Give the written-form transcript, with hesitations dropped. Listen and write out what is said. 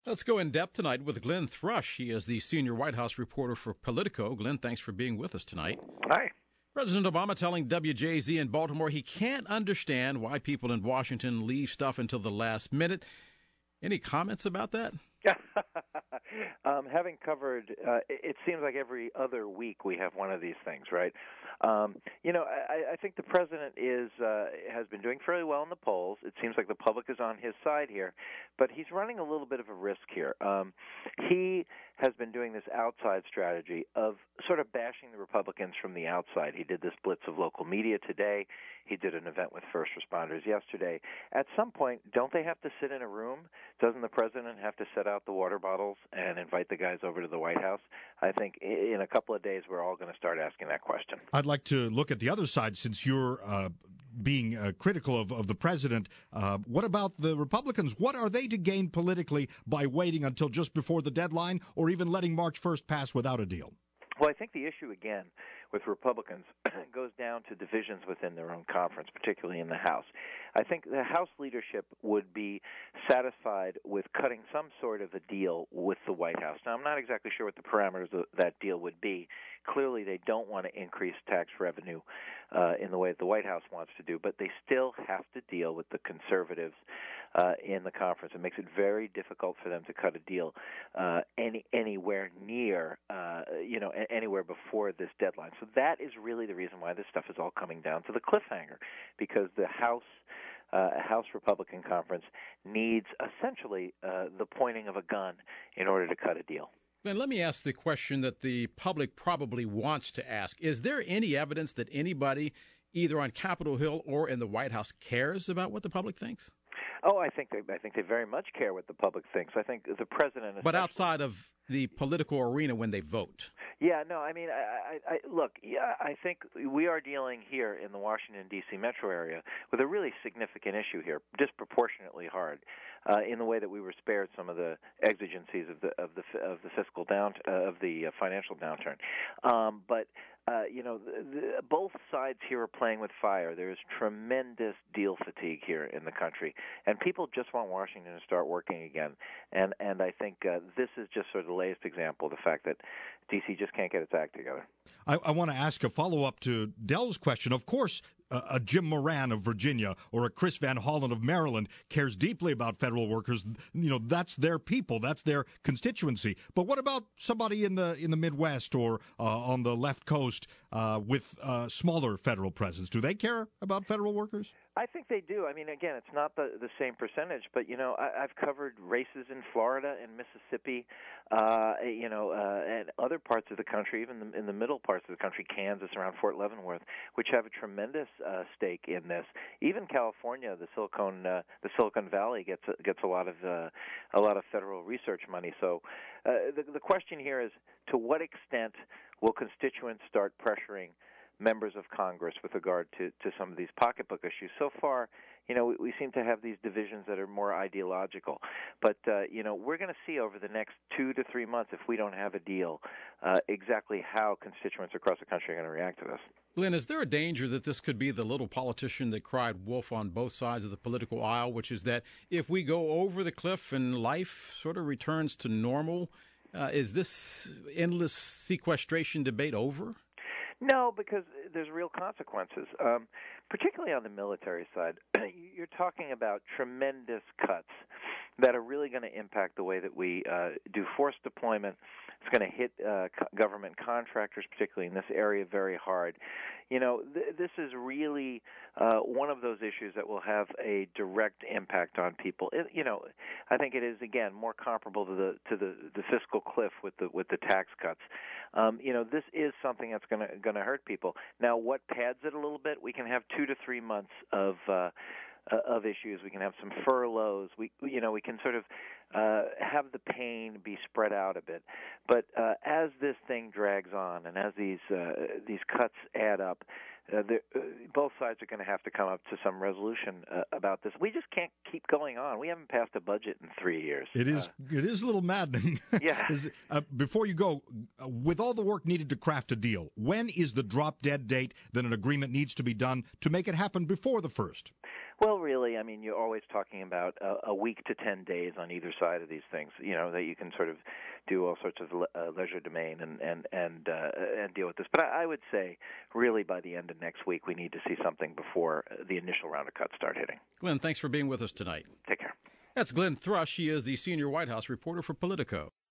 Let's go in depth tonight with Glenn Thrush. He is the senior White House reporter for Politico. Glenn, thanks for being with us tonight. Hi. President Obama telling WJZ in Baltimore he can't understand why people in Washington leave stuff until the last minute. Any comments about that? Having covered, it seems like every other week we have one of these things, right? I think the president has been doing fairly well in the polls. It seems like the public is on his side here, but he's running a little bit of a risk here. He has been doing this outside strategy of sort of bashing the Republicans from the outside. He did this blitz of local media today. He did an event with first responders yesterday. At some point, don't they have to sit in a room? Doesn't the president have to set out the water bottles and invite the guys over to the White House? I think in a couple of days we're all going to start asking that question. I'd like to look at the other side since you're being critical of the president. What about the Republicans? What are they to gain politically by waiting until just before the deadline or even letting March 1st pass without a deal? Well, I think the issue, again, with Republicans goes down to divisions within their own conference, particularly in the House. I think the House leadership would be satisfied with cutting some sort of a deal with the White House. Now, I'm not exactly sure what the parameters of that deal would be. Clearly, they don't want to increase tax revenue in the way that the White House wants to do, but they still have to deal with the conservatives in the conference. It makes it very difficult for them to cut a deal anywhere near, anywhere before this deadline. So that is really the reason why this stuff is all coming down to the cliffhanger, because the House Republican conference needs essentially the pointing of a gun in order to cut a deal. Then let me ask the question that the public probably wants to ask. Is there any evidence that anybody, either on Capitol Hill or in the White House, cares about what the public thinks? Oh, I think they very much care what the public thinks. I think the president, but outside of the political arena when they vote. Yeah, no, I mean, I think we are dealing here in the Washington D.C. metro area with a really significant issue here, disproportionately hard, in the way that we were spared some of the exigencies of the fiscal of the financial downturn. Both sides here are playing with fire. There is tremendous deal fatigue here in the country, and people just want Washington to start working again. And I think this is just sort of the latest example of the fact that D.C. just can't get its act together. I want to ask a follow-up to Dell's question. Of course, a Jim Moran of Virginia or a Chris Van Hollen of Maryland cares deeply about federal workers. That's their people. That's their constituency. But what about somebody in the Midwest or on the left coast with smaller federal presence? Do they care about federal workers? I think they do. I mean, again, it's not the same percentage, but I've covered races in Florida and Mississippi, and other parts of the country, even in the middle parts of the country, Kansas, around Fort Leavenworth, which have a tremendous stake in this. Even California, the Silicon Valley gets a lot of federal research money. So the question here is, to what extent will constituents start pressuring members of Congress with regard to some of these pocketbook issues? So far, we seem to have these divisions that are more ideological. But, we're going to see over the next 2 to 3 months, if we don't have a deal, exactly how constituents across the country are going to react to this. Glenn, is there a danger that this could be the little politician that cried wolf on both sides of the political aisle, which is that if we go over the cliff and life sort of returns to normal, is this endless sequestration debate over? No, because there's real consequences, particularly on the military side. You're talking about tremendous cuts that are really going to impact the way that we do force deployment. It's going to hit government contractors, particularly in this area, very hard. This is really one of those issues that will have a direct impact on people. I think it is, again, more comparable to the fiscal cliff with the tax cuts. This is something that's going to hurt people. Now, what pads it a little bit? We can have 2 to 3 months of issues. We can have some furloughs. We can sort of have the pain be spread out a bit. But as this thing drags on, and as these cuts add up, both sides are going to have to come up to some resolution about this. We just can't keep going on. We haven't passed a budget in 3 years. It is a little maddening. Yeah. Before you go, with all the work needed to craft a deal, when is the drop-dead date that an agreement needs to be done to make it happen before the 1st? Well, really, I mean, you're always talking about a week to 10 days on either side of these things, that you can sort of do all sorts of leisure domain and deal with this. But I would say, really, by the end of next week, we need to see something before the initial round of cuts start hitting. Glenn, thanks for being with us tonight. Take care. That's Glenn Thrush. He is the senior White House reporter for Politico.